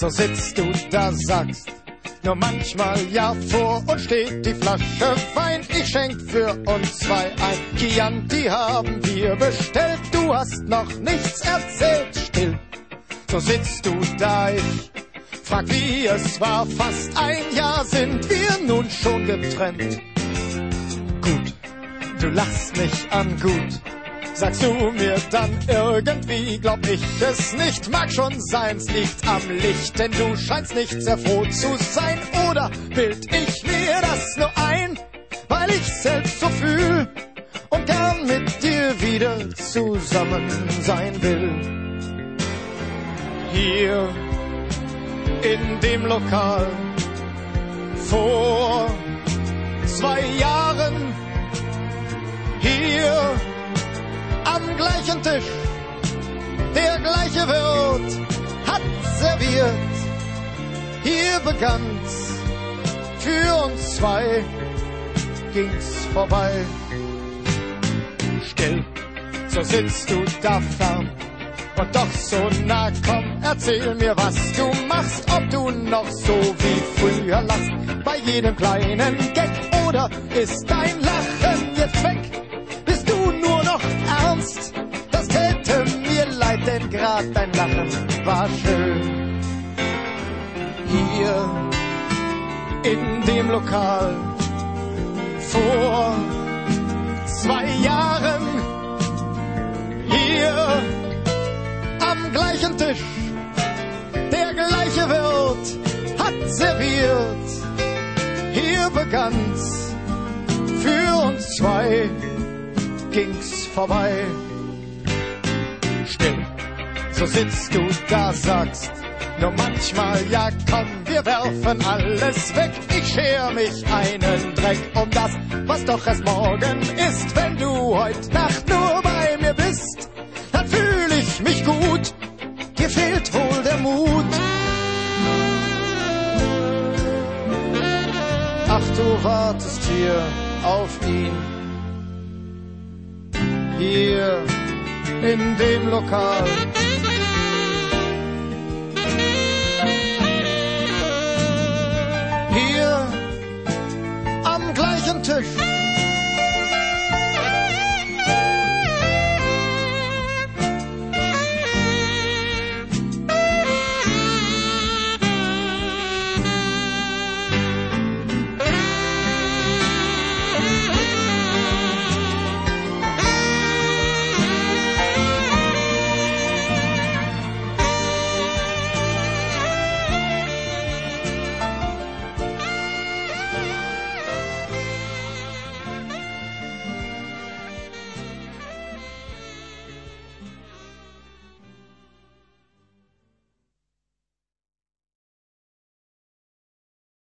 So sitzt du da, sagst nur manchmal ja, vor uns steht die Flasche Wein. Ich schenk für uns zwei ein. Chianti haben wir bestellt. Du hast noch nichts erzählt. Still, so sitzt du da. Ich frag, wie es war. Fast ein Jahr sind wir nun schon getrennt. Gut, du lachst mich an, gut. Sagst du mir dann irgendwie, glaub ich es nicht. Mag schon sein, es liegt am Licht, denn du scheinst nicht sehr froh zu sein. Oder bild ich mir das nur ein, weil ich selbst so fühl und gern mit dir wieder zusammen sein will. Hier in dem Lokal vor 2 Jahren, hier am gleichen Tisch, der gleiche Wirt hat serviert. Hier begann's, für uns zwei ging's vorbei. Still, so sitzt du da fern und doch so nah. Komm, erzähl mir, was du machst, ob du noch so wie früher lachst bei jedem kleinen Gag, oder ist dein Lachen jetzt weg? Bist du nur noch ernst? Das täte mir leid, denn grad dein Lachen war schön. Hier in dem Lokal vor 2 Jahren, hier am gleichen Tisch, der gleiche Wirt hat serviert. Hier begann's, für uns zwei ging's vorbei. Still, so sitzt du da, sagst nur manchmal ja, komm, wir werfen alles weg. Ich scher mich einen Dreck um das, was doch erst morgen ist. Wenn du heut Nacht nur bei mir bist, dann fühl ich mich gut. Dir fehlt wohl der Mut. Ach, du wartest hier auf ihn. Hier in dem Lokal. Hier am gleichen Tisch,